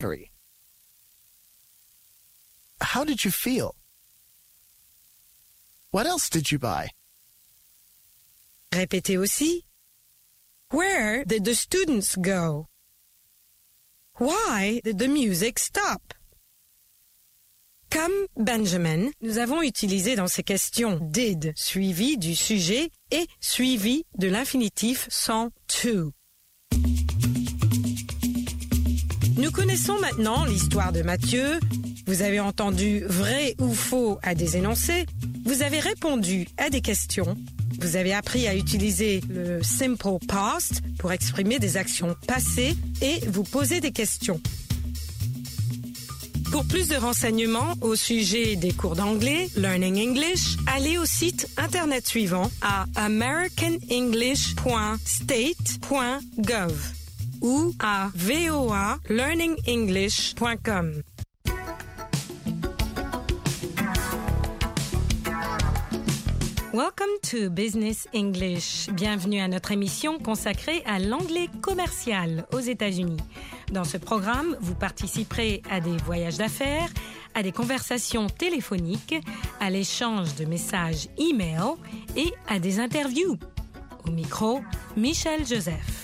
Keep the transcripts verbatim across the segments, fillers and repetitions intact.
How did you feel? What else did you buy? Répétez aussi. Where did the students go? Why did the music stop? Comme Benjamin, nous avons utilisé dans ces questions did suivi du sujet et suivi de l'infinitif sans to. Nous connaissons maintenant l'histoire de Mathieu. Vous avez entendu vrai ou faux à des énoncés. Vous avez répondu à des questions. Vous avez appris à utiliser le simple past pour exprimer des actions passées et vous poser des questions. Pour plus de renseignements au sujet des cours d'anglais, Learning English, allez au site internet suivant à american english point state point gov ou à voa learning english point com. Welcome to Business English. Bienvenue à notre émission consacrée à l'anglais commercial aux États-Unis. Dans ce programme, vous participerez à des voyages d'affaires, à des conversations téléphoniques, à l'échange de messages e-mail et à des interviews. Au micro, Michel Joseph.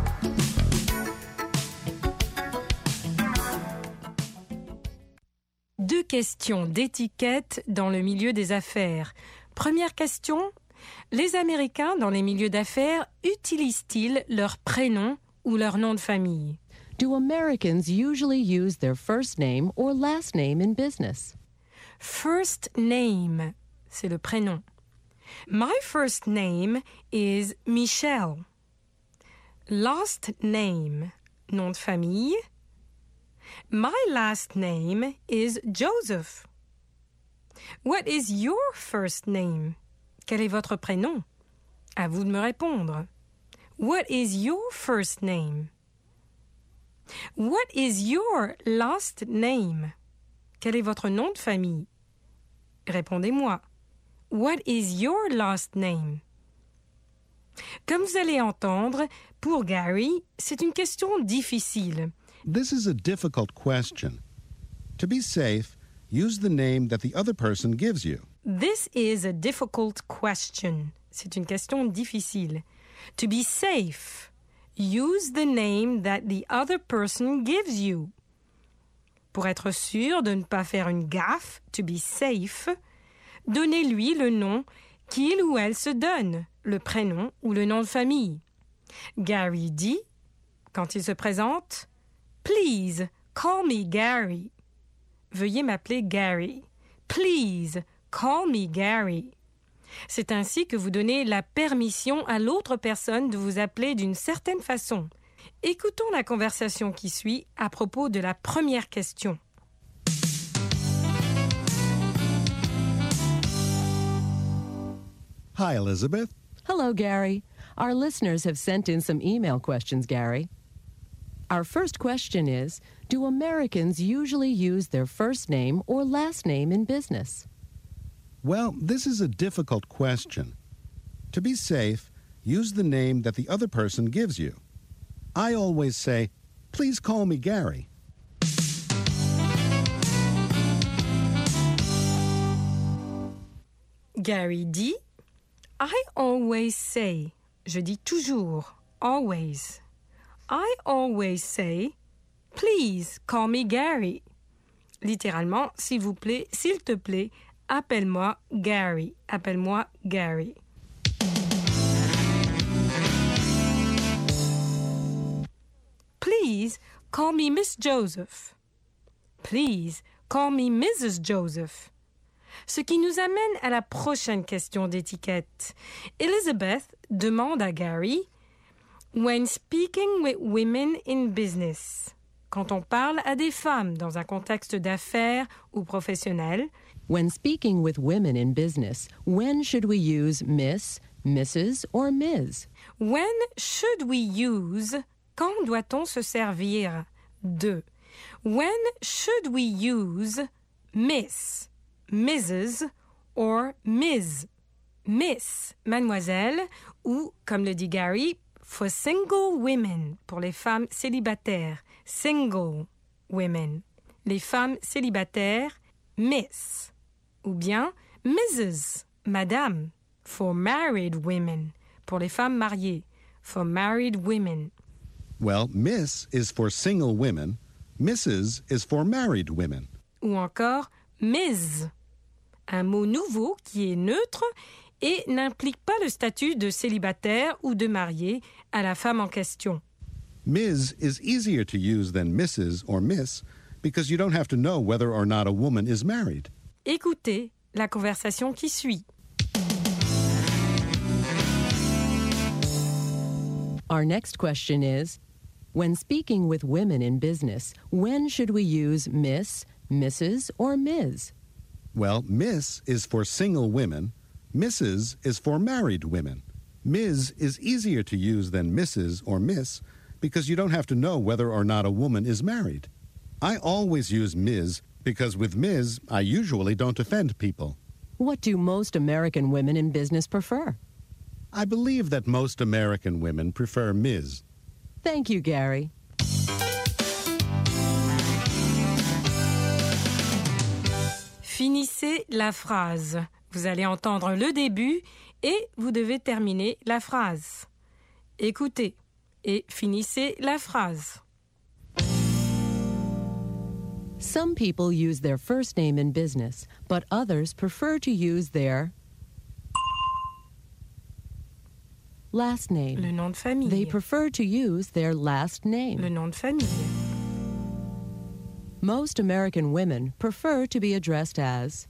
Deux questions d'étiquette dans le milieu des affaires. Première question, les Américains dans les milieux d'affaires utilisent-ils leur prénom ou leur nom de famille? Do Americans usually use their first name or last name in business? First name, c'est le prénom. My first name is Michelle. Last name, nom de famille. My last name is Joseph. What is your first name? Quel est votre prénom? À vous de me répondre. What is your first name? What is your last name? Quel est votre nom de famille? Répondez-moi. What is your last name? Comme vous allez entendre, pour Gary, c'est une question difficile. This is a difficult question. To be safe, use the name that the other person gives you. This is a difficult question. C'est une question difficile. To be safe, use the name that the other person gives you. Pour être sûr de ne pas faire une gaffe, to be safe, donnez-lui le nom qu'il ou elle se donne, le prénom ou le nom de famille. Gary dit, quand il se présente, « Please, call me Gary ». Veuillez m'appeler Gary. Please, call me Gary. C'est ainsi que vous donnez la permission à l'autre personne de vous appeler d'une certaine façon. Écoutons la conversation qui suit à propos de la première question. Hi, Elizabeth. Hello, Gary. Our listeners have sent in some email questions, Gary. Our first question is, do Americans usually use their first name or last name in business? Well, this is a difficult question. To be safe, use the name that the other person gives you. I always say, please call me Gary. Gary dit, I always say, je dis toujours, always. I always say, please call me Gary. Littéralement, s'il vous plaît, s'il te plaît, appelle-moi Gary. Appelle-moi Gary. Please call me Miss Joseph. Please call me Missus Joseph. Ce qui nous amène à la prochaine question d'étiquette. Elizabeth demande à Gary, when speaking with women in business, quand on parle à des femmes dans un contexte d'affaires ou professionnel, when speaking with women in business, when should we use Miss, Missus or Miz? When should we use, quand doit-on se servir de? When should we use Miss, Missus or Miz? Miss, mademoiselle, ou, comme le dit Gary, for single women, pour les femmes célibataires. Single, women. Les femmes célibataires, Miss. Ou bien Missus, Madame, for married women. Pour les femmes mariées, for married women. Well, Miss is for single women. Missus is for married women. Ou encore Miz, un mot nouveau qui est neutre et n'implique pas le statut de célibataire ou de marié à la femme en question. Miz is easier to use than Missus or Miss because you don't have to know whether or not a woman is married. Écoutez la conversation qui suit. Our next question is, when speaking with women in business, when should we use Miss, Missus, or Miz? Well, Miss is for single women. Missus is for married women. Miz is easier to use than Missus or Miss because you don't have to know whether or not a woman is married. I always use Miz because with Miz, I usually don't offend people. What do most American women in business prefer? I believe that most American women prefer Miz. Thank you, Gary. Finissez la phrase. Vous allez entendre le début et vous devez terminer la phrase. Écoutez et finissez la phrase. Some people use their first name in business, but others prefer to use their last name. Le nom de famille. They prefer to use their last name. Le nom de famille. Most American women prefer to be addressed as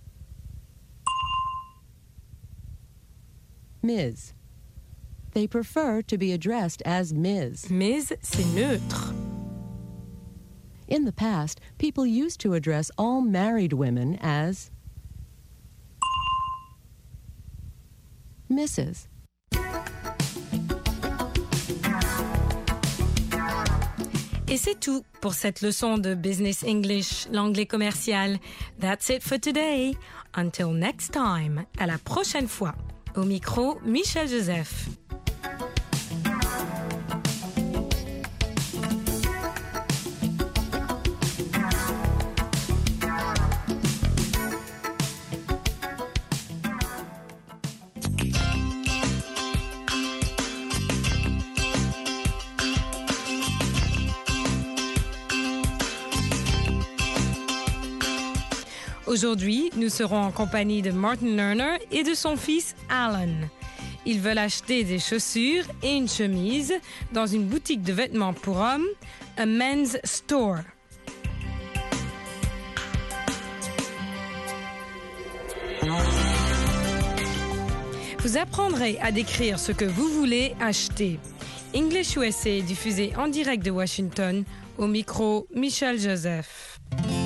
Miz. They prefer to be addressed as Miz. Miz, c'est neutre. In the past, people used to address all married women as Missus Et c'est tout pour cette leçon de Business English, l'anglais commercial. That's it for today. Until next time. À la prochaine fois. Au micro, Michel Joseph. Aujourd'hui, nous serons en compagnie de Martin Lerner et de son fils Alan. Ils veulent acheter des chaussures et une chemise dans une boutique de vêtements pour hommes, a men's store. Vous apprendrez à décrire ce que vous voulez acheter. English U S A est diffusé en direct de Washington, au micro Michel Joseph.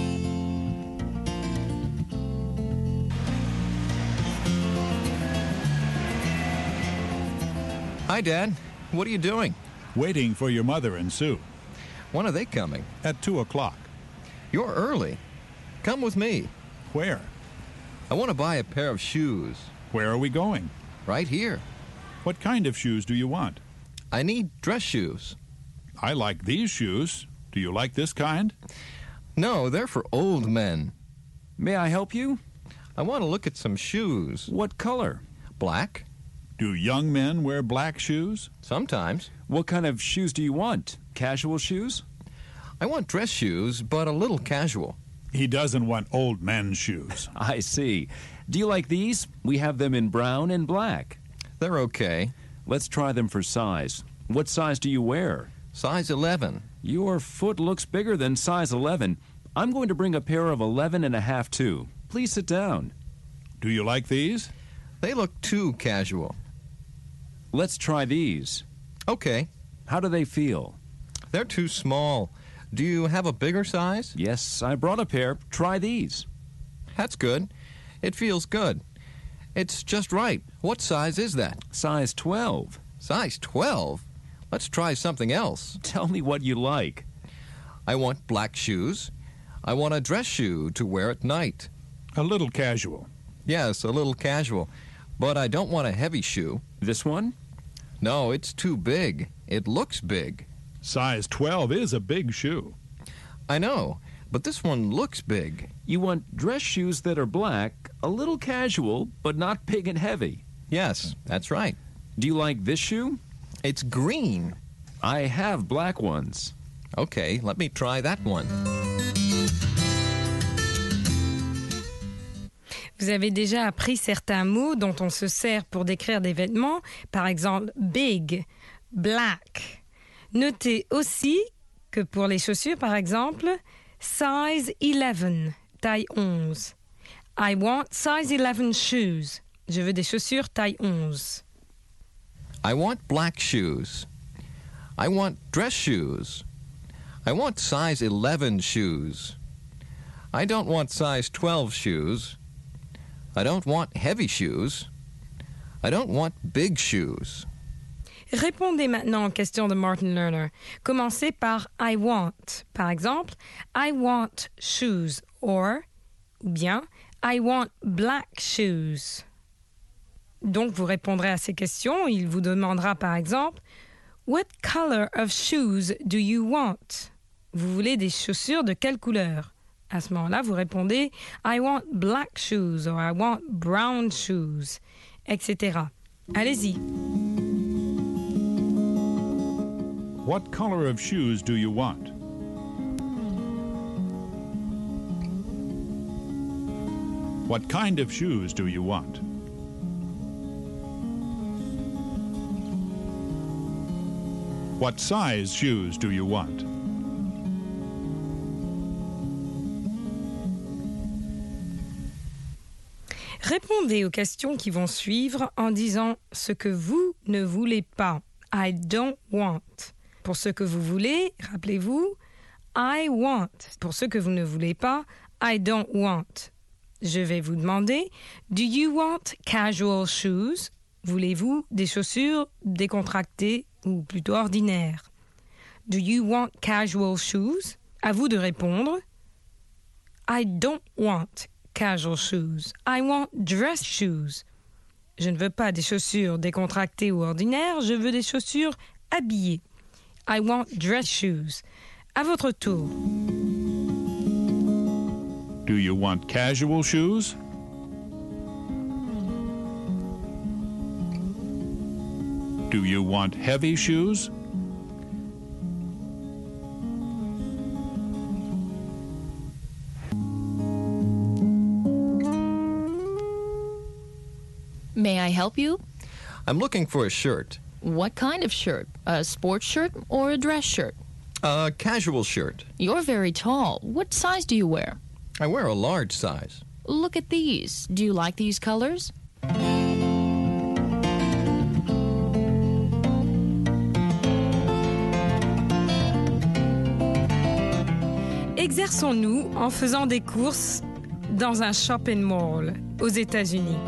Hi, Dad. What are you doing? Waiting for your mother and Sue. When are they coming? At two o'clock. You're early. Come with me. Where? I want to buy a pair of shoes. Where are we going? Right here. What kind of shoes do you want? I need dress shoes. I like these shoes. Do you like this kind? No, they're for old men. May I help you? I want to look at some shoes. What color? Black? Do young men wear black shoes? Sometimes. What kind of shoes do you want? Casual shoes? I want dress shoes, but a little casual. He doesn't want old men's shoes. I see. Do you like these? We have them in brown and black. They're okay. Let's try them for size. What size do you wear? Size eleven. Your foot looks bigger than size eleven. I'm going to bring a pair of eleven and a half too. Please sit down. Do you like these? They look too casual. Let's try these. Okay. How do they feel? They're too small. Do you have a bigger size? Yes, I brought a pair. Try these. That's good. It feels good. It's just right. What size is that? Size twelve. Size twelve? Let's try something else. Tell me what you like. I want black shoes. I want a dress shoe to wear at night. A little casual. Yes, a little casual. But I don't want a heavy shoe. This one? No, it's too big. It looks big. Size twelve is a big shoe. I know, but this one looks big. You want dress shoes that are black, a little casual, but not big and heavy. Yes, that's right. Do you like this shoe? It's green. I have black ones. Okay, let me try that one. Vous avez déjà appris certains mots dont on se sert pour décrire des vêtements, par exemple big, black. Notez aussi que pour les chaussures, par exemple, size eleven, taille onze. I want size eleven shoes. Je veux des chaussures taille onze. I want black shoes. I want dress shoes. I want size eleven shoes. I don't want size twelve shoes. I don't want heavy shoes. I don't want big shoes. Répondez maintenant aux questions de Martin Lerner. Commencez par I want. Par exemple, I want shoes or, ou bien, I want black shoes. Donc, vous répondrez à ces questions. Il vous demandera par exemple, What color of shoes do you want? Vous voulez des chaussures de quelle couleur? À ce moment-là, vous répondez I want black shoes or I want brown shoes, et cetera. Allez-y. What color of shoes do you want? What kind of shoes do you want? What size shoes do you want? Répondez aux questions qui vont suivre en disant ce que vous ne voulez pas. I don't want. Pour ce que vous voulez, rappelez-vous, I want. Pour ce que vous ne voulez pas, I don't want. Je vais vous demander, do you want casual shoes? Voulez-vous des chaussures décontractées ou plutôt ordinaires? Do you want casual shoes? À vous de répondre. I don't want casual shoes. I want dress shoes. Je ne veux pas des chaussures décontractées ou ordinaires, je veux des chaussures habillées. I want dress shoes. À votre tour. Do you want casual shoes? Do you want heavy shoes? May I help you? I'm looking for a shirt. What kind of shirt? A sports shirt or a dress shirt? A casual shirt. You're very tall. What size do you wear? I wear a large size. Look at these. Do you like these colors? Exerçons-nous en faisant des courses dans un shopping mall aux États-Unis.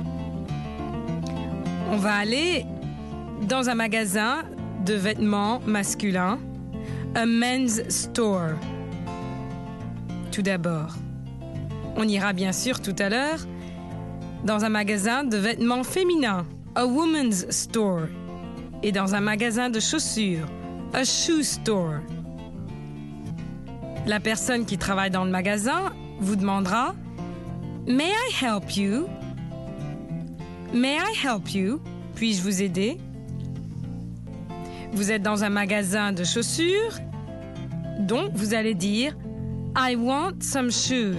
On va aller dans un magasin de vêtements masculins, a men's store. Tout d'abord, on ira bien sûr tout à l'heure dans un magasin de vêtements féminins, a woman's store, et dans un magasin de chaussures, a shoe store. La personne qui travaille dans le magasin vous demandera « May I help you? May I help you? Puis-je vous aider? » Vous êtes dans un magasin de chaussures, donc vous allez dire « I want some shoes »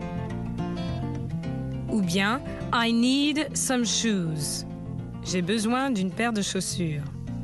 ou bien « I need some shoes ». J'ai besoin d'une paire de chaussures.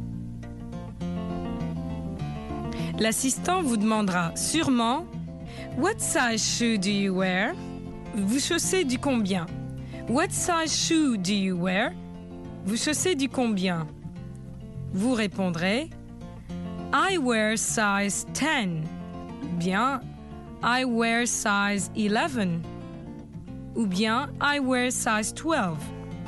L'assistant vous demandera sûrement « What size shoe do you wear? » Vous chaussez du combien? What size shoe do you wear? Vous chaussez du combien? Vous répondrez I wear size ten. Bien I wear size eleven. Ou bien I wear size twelve.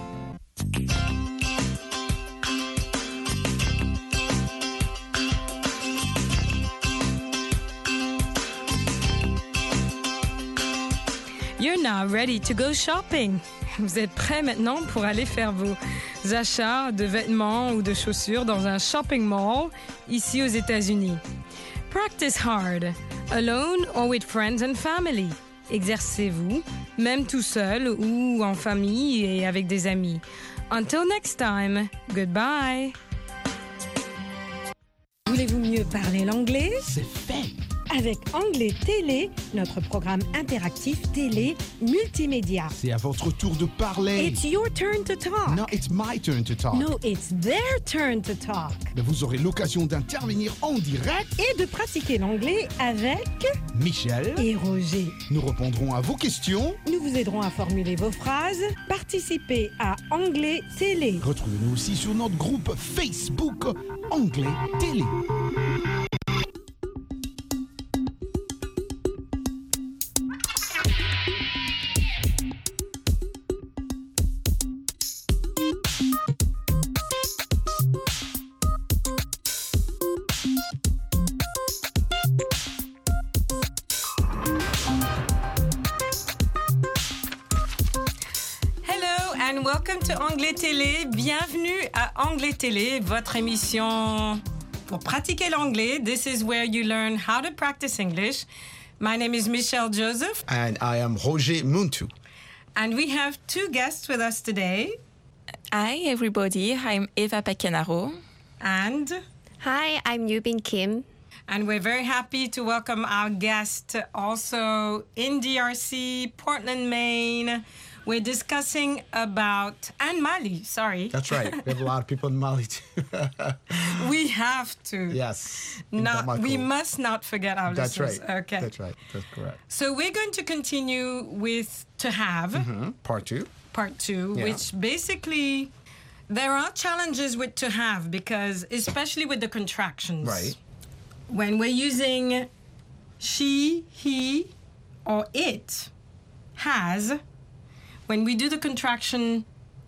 You're now ready to go shopping. Vous êtes prêts maintenant pour aller faire vos achats de vêtements ou de chaussures dans un shopping mall ici aux États-Unis. Practice hard. alone or with friends and family. Exercez-vous, même tout seul ou en famille et avec des amis. Until next time, goodbye. Voulez-vous mieux parler l'anglais? C'est fait. Avec Anglais Télé, notre programme interactif télé multimédia. C'est à votre tour de parler. It's your turn to talk. No, it's my turn to talk. No, it's their turn to talk. Mais vous aurez l'occasion d'intervenir en direct. Et de pratiquer l'anglais avec Michel et Roger. Nous répondrons à vos questions. Nous vous aiderons à formuler vos phrases. Participez à Anglais Télé. Retrouvez-nous aussi sur notre groupe Facebook Anglais Télé. And welcome to Anglais Télé. Bienvenue à Anglais Télé, votre émission pour pratiquer l'anglais. This is where you learn how to practice English. My name is Michelle Joseph. And I am Roger Muntu. And we have two guests with us today. Hi, everybody. I'm Eva Pacanaro. And... Hi, I'm Yubin Kim. And we're very happy to welcome our guest also in D R C, Portland, Maine. We're discussing about, and Mali, sorry. That's right. We have a lot of people in Mali too. We have to. Yes. Not, we must not forget our That's listeners. right. Okay. That's right. That's correct. So we're going to continue with To Have. Mm-hmm. Part two. Part two, Yeah. which basically, there are challenges with To Have because, especially with the contractions. Right. When we're using she, he, or it, has, when we do the contraction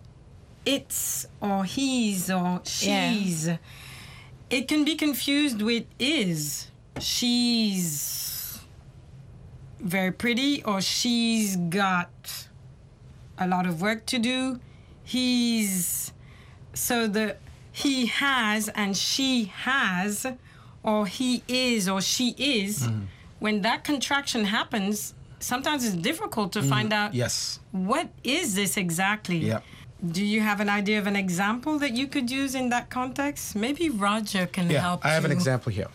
it's or he's or she's, yeah. It can be confused with is. She's very pretty or she's got a lot of work to do. He's, so the he has and she has, or he is or she is, mm. when that contraction happens, sometimes it's difficult to mm. find out yes. what is this exactly. Yep. Do you have an idea of an example that you could use in that context? Maybe Roger can yeah, help I have you. an example here.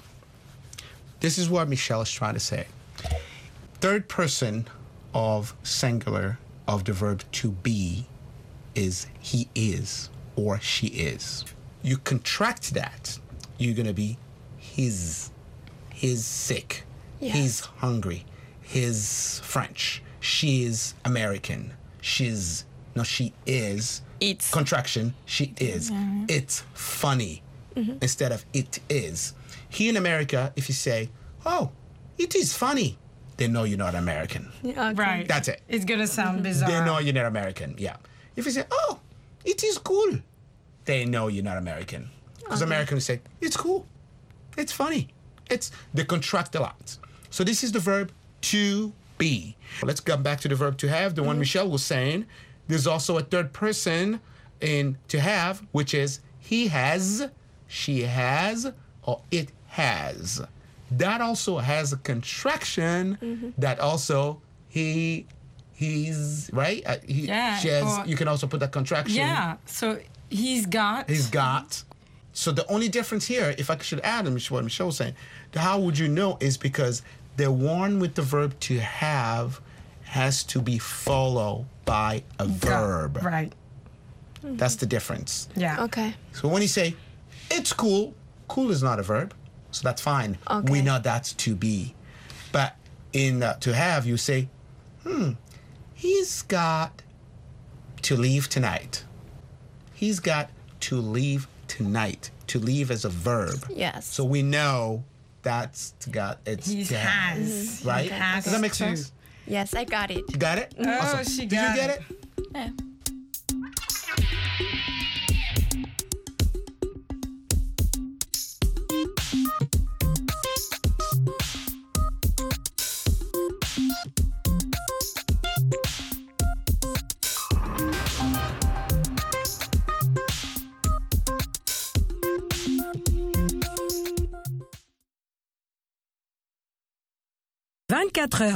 This is what Michelle is trying to say. Third person of singular of the verb to be is he is or she is. You contract that, you're going to be his. He's sick. Yes. He's hungry. He's French. She is American. She's, no, she is. It's. Contraction, she is. Mm-hmm. It's funny mm-hmm. instead of it is. Here in America, if you say, oh, it is funny, they know you're not American. Yeah, okay. Right. That's it. It's going to sound bizarre. They know you're not American, yeah. If you say, oh, it is cool, they know you're not American. Because okay. Americans say, it's cool. It's funny. It's, they contract a lot. So this is the verb to be. Let's come back to the verb to have, the mm-hmm. one Michelle was saying. There's also a third person in to have, which is he has, she has, or it has. That also has a contraction mm-hmm. that also he, he's, right? Uh, he, yeah. She has, or, you can also put that contraction. Yeah, so he's got. He's got. So the only difference here, if I should add, and what Michelle was saying, how would you know is because the one with the verb to have has to be followed by a verb. Right. That's the difference. Yeah. Okay. So when you say, it's cool, cool is not a verb, so that's fine. Okay. We know that's to be. But in uh, to have, you say, hmm, he's got to leave tonight. He's got to leave tonight. To leave as a verb. Yes. So we know that's to got it's he to have, has right? Has Does that make to. sense? Yes, I got it. You got it? Oh, awesome. she Did got you get it. it? Yeah. vingt-quatre heures.